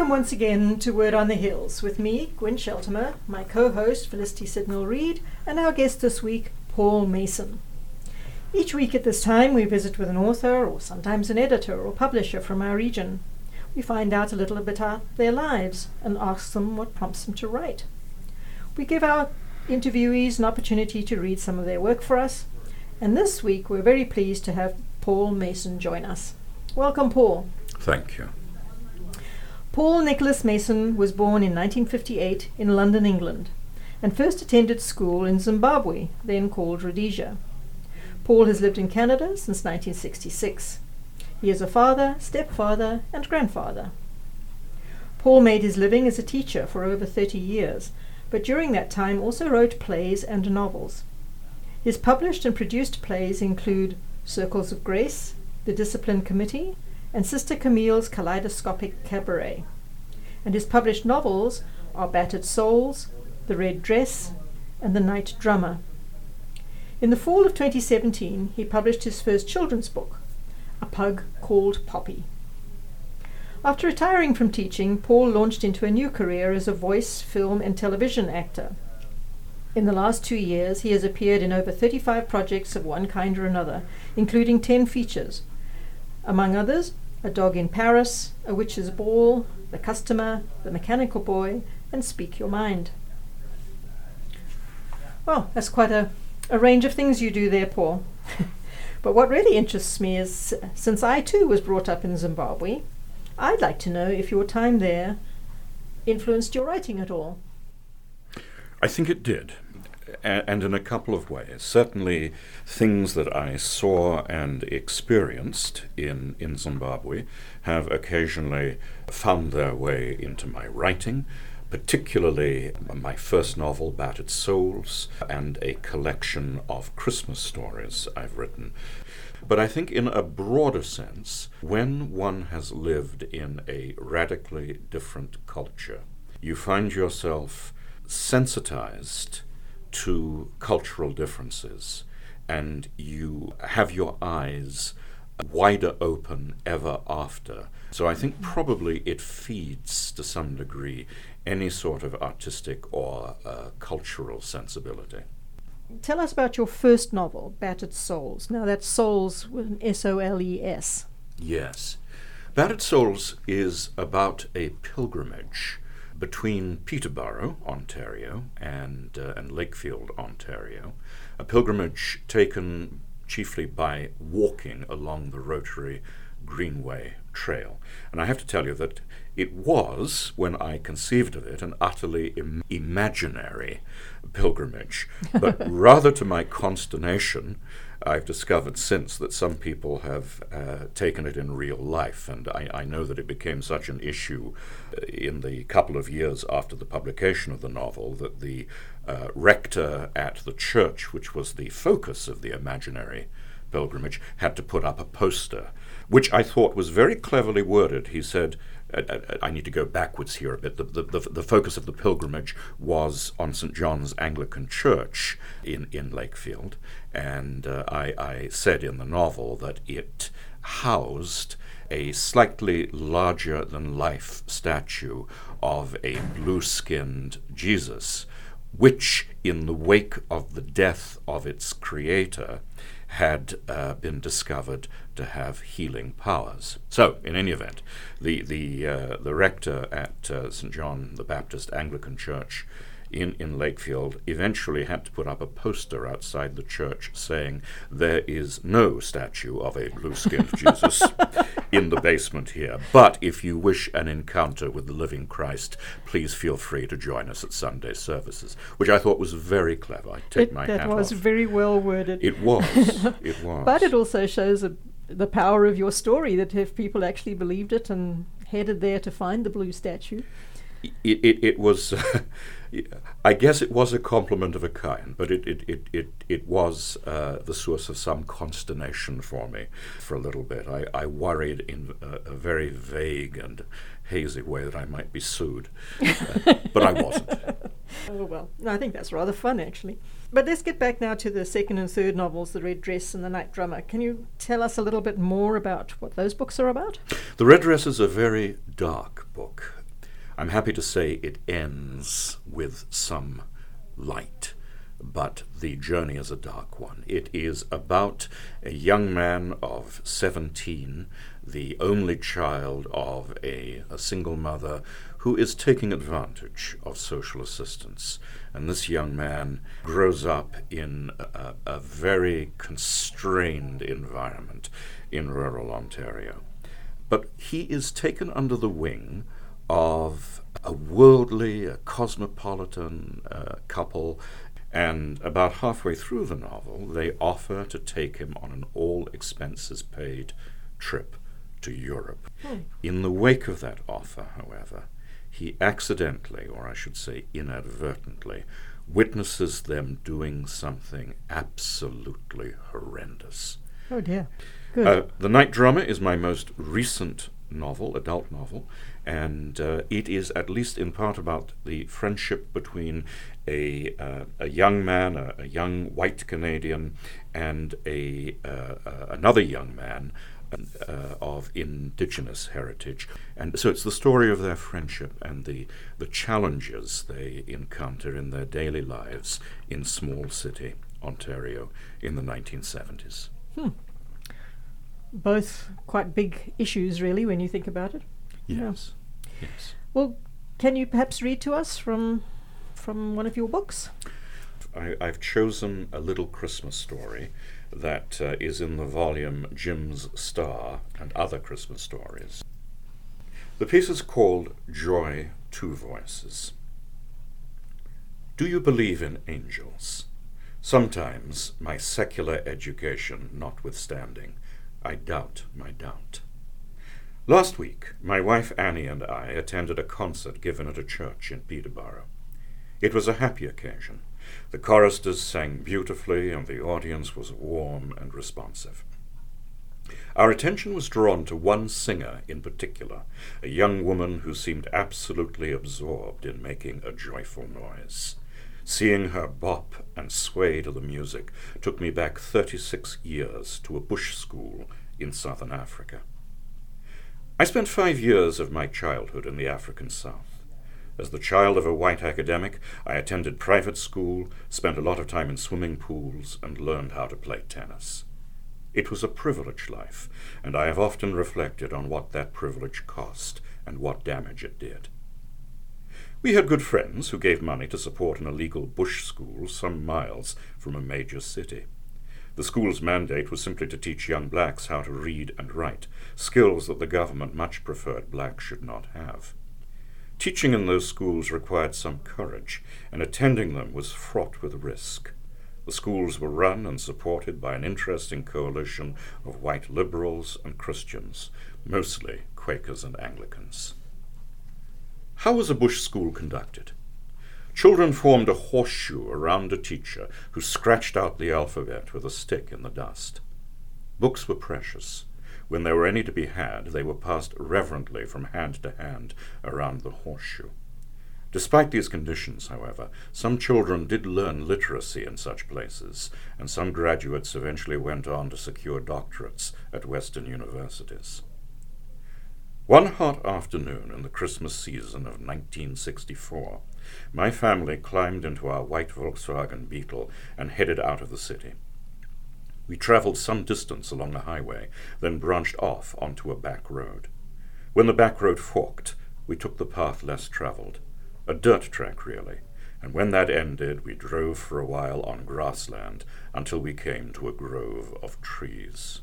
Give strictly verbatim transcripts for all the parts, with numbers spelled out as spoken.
Welcome once again to Word on the Hills with me, Gwyn Sheltimer, my co-host Felicity Sidnell-Reid, and our guest this week, Paul Mason. Each week at this time we visit with an author or sometimes an editor or publisher from our region. We find out a little bit about their lives and ask them what prompts them to write. We give our interviewees an opportunity to read some of their work for us, and this week we're very pleased to have Paul Mason join us. Welcome, Paul. Thank you. Paul Nicholas Mason was born in nineteen fifty-eight in London, England, and first attended school in Zimbabwe, then called Rhodesia. Paul has lived in Canada since nineteen sixty-six. He is a father, stepfather, and grandfather. Paul made his living as a teacher for over thirty years, but during that time also wrote plays and novels. His published and produced plays include Circles of Grace, The Discipline Committee, and Sister Camille's Kaleidoscopic Cabaret. And his published novels are Battered Souls, The Red Dress, and The Night Drummer. In the fall of twenty seventeen, he published his first children's book, A Pug Called Poppy. After retiring from teaching, Paul launched into a new career as a voice, film, and television actor. In the last two years, he has appeared in over thirty-five projects of one kind or another, including ten features. Among others, A Dog in Paris, A Witch's Ball, The Customer, The Mechanical Boy, and Speak Your Mind. Well, that's quite a, a range of things you do there, Paul. But what really interests me is, since I too was brought up in Zimbabwe, I'd like to know if your time there influenced your writing at all. I think it did, and in a couple of ways. Certainly things that I saw and experienced in, in Zimbabwe have occasionally found their way into my writing, particularly my first novel, Battered Souls, and a collection of Christmas stories I've written. But I think in a broader sense, when one has lived in a radically different culture, you find yourself sensitized to cultural differences, and you have your eyes wider open ever after. So I think probably it feeds, to some degree, any sort of artistic or uh, cultural sensibility. Tell us about your first novel, Battered Souls. Now that's Souls with an S O L E S. Yes. Battered Souls is about a pilgrimage between Peterborough, Ontario, and, uh, and Lakefield, Ontario, a pilgrimage taken chiefly by walking along the Rotary Greenway Trail. And I have to tell you that it was, when I conceived of it, an utterly im- imaginary pilgrimage. But rather to my consternation, I've discovered since that some people have uh, taken it in real life, and I, I know that it became such an issue in the couple of years after the publication of the novel that the uh, rector at the church, which was the focus of the imaginary pilgrimage, had to put up a poster, which I thought was very cleverly worded. He said, I, I need to go backwards here a bit. The, the, the, the focus of the pilgrimage was on Saint John's Anglican Church in, in Lakefield, and uh, I, I said in the novel that it housed a slightly larger-than-life statue of a blue-skinned Jesus, which, in the wake of the death of its creator, had uh, been discovered to have healing powers. So, in any event, the the uh, the rector at uh, Saint John the Baptist Anglican Church in, in Lakefield eventually had to put up a poster outside the church saying, "There is no statue of a blue-skinned Jesus in the basement here, but if you wish an encounter with the living Christ, please feel free to join us at Sunday services," which I thought was very clever. I take It, my that hat was off. very well worded. It was. It was. But it also shows a, the power of your story, that if people actually believed it and headed there to find the blue statue. It, it, it was, uh, I guess it was a compliment of a kind, but it, it, it, it, it was uh, the source of some consternation for me for a little bit. I, I worried in a, a very vague and hazy way that I might be sued, uh, but I wasn't. Oh, well, no, I think that's rather fun, actually. But let's get back now to the second and third novels, The Red Dress and The Night Drummer. Can you tell us a little bit more about what those books are about? The Red Dress is a very dark book. I'm happy to say it ends with some light, but the journey is a dark one. It is about a young man of seventeen, the only child of a, a single mother, who is taking advantage of social assistance. And this young man grows up in a, a very constrained environment in rural Ontario. But he is taken under the wing of a worldly, a cosmopolitan uh, couple, and about halfway through the novel, they offer to take him on an all-expenses-paid trip to Europe. Hmm. In the wake of that offer, however, he accidentally, or I should say inadvertently, witnesses them doing something absolutely horrendous. Oh dear. Good. Uh, The Night Drummer is my most recent novel, adult novel, and uh, it is at least in part about the friendship between a uh, a young man, a, a young white Canadian, and a uh, uh, another young man uh, of Indigenous heritage. And so it's the story of their friendship and the, the challenges they encounter in their daily lives in small city Ontario in the nineteen seventies. Hmm. Both quite big issues, really, when you think about it. Yes, yeah. yes. Well, can you perhaps read to us from from one of your books? I, I've chosen a little Christmas story that uh, is in the volume Jim's Star and Other Christmas Stories. The piece is called Joy, Two Voices. Do you believe in angels? Sometimes, my secular education notwithstanding, I doubt my doubt. Last week, my wife Annie and I attended a concert given at a church in Peterborough. It was a happy occasion. The choristers sang beautifully, and the audience was warm and responsive. Our attention was drawn to one singer in particular, a young woman who seemed absolutely absorbed in making a joyful noise. Seeing her bop and sway to the music took me back thirty-six years to a bush school in southern Africa. I spent five years of my childhood in the African South. As the child of a white academic, I attended private school, spent a lot of time in swimming pools, and learned how to play tennis. It was a privileged life, and I have often reflected on what that privilege cost and what damage it did. We had good friends who gave money to support an illegal bush school some miles from a major city. The school's mandate was simply to teach young blacks how to read and write, skills that the government much preferred blacks should not have. Teaching in those schools required some courage, and attending them was fraught with risk. The schools were run and supported by an interesting coalition of white liberals and Christians, mostly Quakers and Anglicans. How was a bush school conducted? Children formed a horseshoe around a teacher who scratched out the alphabet with a stick in the dust. Books were precious. When there were any to be had, they were passed reverently from hand to hand around the horseshoe. Despite these conditions, however, some children did learn literacy in such places, and some graduates eventually went on to secure doctorates at Western universities. One hot afternoon in the Christmas season of nineteen sixty-four, my family climbed into our white Volkswagen Beetle and headed out of the city. We traveled some distance along a highway, then branched off onto a back road. When the back road forked, we took the path less traveled, a dirt track really, and when that ended, we drove for a while on grassland until we came to a grove of trees.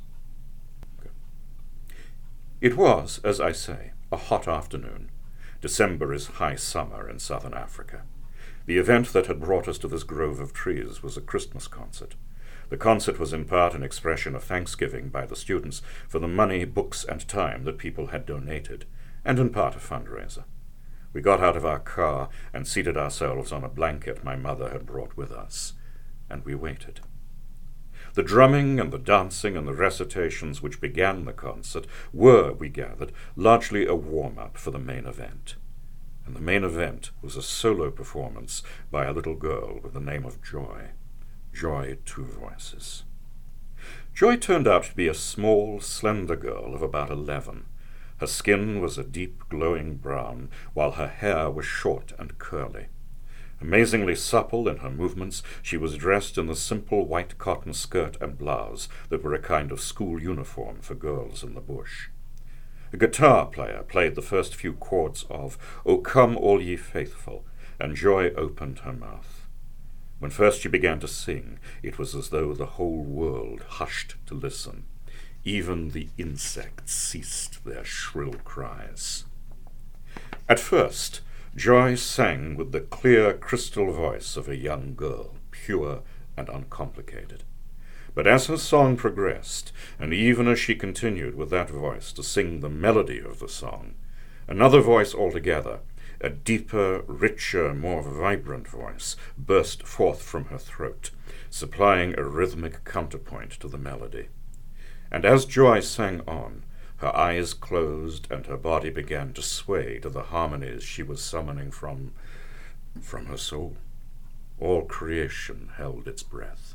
It was, as I say, a hot afternoon. December is high summer in southern Africa. The event that had brought us to this grove of trees was a Christmas concert. The concert was in part an expression of thanksgiving by the students for the money, books, and time that people had donated, and in part a fundraiser. We got out of our car and seated ourselves on a blanket my mother had brought with us, and we waited. The drumming and the dancing and the recitations which began the concert were, we gathered, largely a warm-up for the main event. And the main event was a solo performance by a little girl with the name of Joy. Joy, Two Voices. Joy turned out to be a small, slender girl of about eleven. Her skin was a deep glowing brown, while her hair was short and curly. Amazingly supple in her movements, she was dressed in the simple white cotton skirt and blouse that were a kind of school uniform for girls in the bush. A guitar player played the first few chords of "O Come All Ye Faithful," and Joy opened her mouth. When first she began to sing, it was as though the whole world hushed to listen. Even the insects ceased their shrill cries. At first, Joy sang with the clear crystal voice of a young girl, pure and uncomplicated. But as her song progressed, and even as she continued with that voice to sing the melody of the song, another voice altogether, a deeper, richer, more vibrant voice, burst forth from her throat, supplying a rhythmic counterpoint to the melody. And as Joy sang on, her eyes closed and her body began to sway to the harmonies she was summoning from, from her soul. All creation held its breath.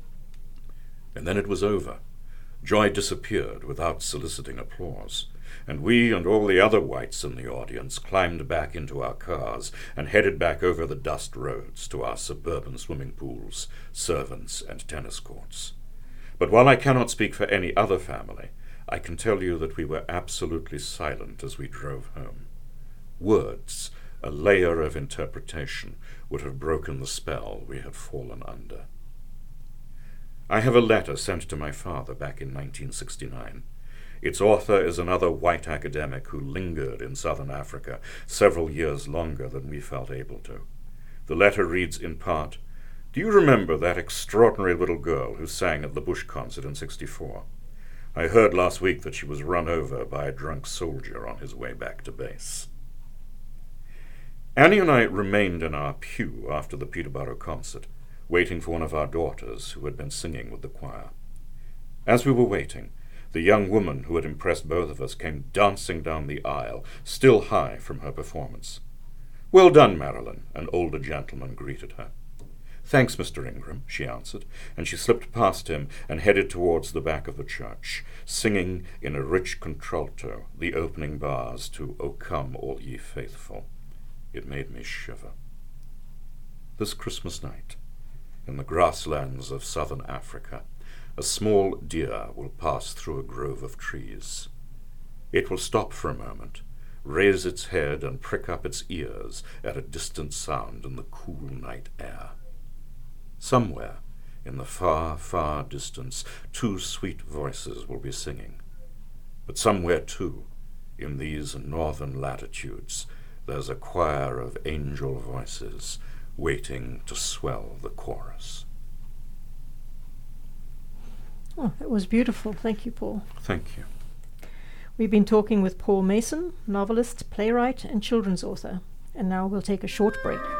And then it was over. Joy disappeared without soliciting applause, and we and all the other whites in the audience climbed back into our cars and headed back over the dust roads to our suburban swimming pools, servants, and tennis courts. But while I cannot speak for any other family, I can tell you that we were absolutely silent as we drove home. Words, a layer of interpretation, would have broken the spell we had fallen under. I have a letter sent to my father back in nineteen sixty-nine. Its author is another white academic who lingered in southern Africa several years longer than we felt able to. The letter reads in part, "Do you remember that extraordinary little girl who sang at the Bush concert in sixty-four? I heard last week that she was run over by a drunk soldier on his way back to base." Annie and I remained in our pew after the Peterborough concert, waiting for one of our daughters who had been singing with the choir. As we were waiting, the young woman who had impressed both of us came dancing down the aisle, still high from her performance. "Well done, Marilyn," an older gentleman greeted her. "Thanks, Mister Ingram," she answered, and she slipped past him and headed towards the back of the church, singing in a rich contralto the opening bars to "O Come All Ye Faithful." It made me shiver. This Christmas night, in the grasslands of southern Africa, a small deer will pass through a grove of trees. It will stop for a moment, raise its head and prick up its ears at a distant sound in the cool night air. Somewhere, in the far, far distance, two sweet voices will be singing. But somewhere, too, in these northern latitudes, there's a choir of angel voices waiting to swell the chorus. Oh, that was beautiful. Thank you, Paul. Thank you. We've been talking with Paul Mason, novelist, playwright, and children's author. And now we'll take a short break.